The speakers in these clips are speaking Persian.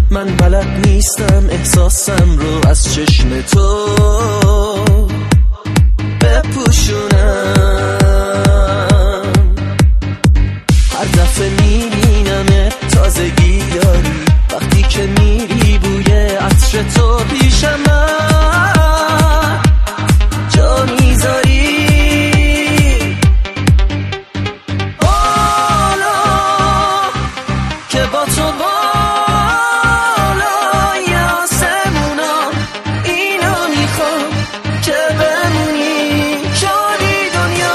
من بلد نیستم احساسم رو از چشم تو بپوشونم. هر دفعه میبینم تازگی داری، وقتی که میری بوی عطر تو پیشم جا میذاری. حالا که با تو بالای آسمونم اینو میخوام که بمونی شادی دنیا.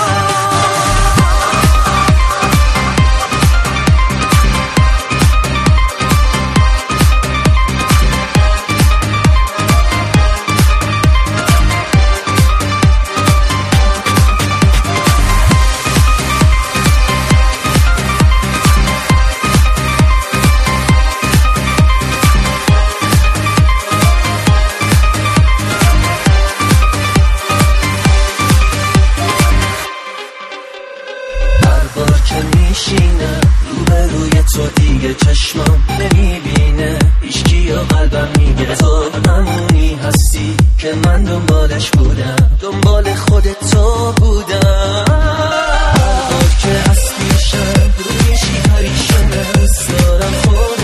میشینه روبروی تو دیگه چشمم نمیبینه، هیچکی و قلبم میگه تو همونی هستی که من دنبالش بودم، دنبال خودت تو بودم. هر بار که از پیشم رویشی پریشانه دوست دارم خودت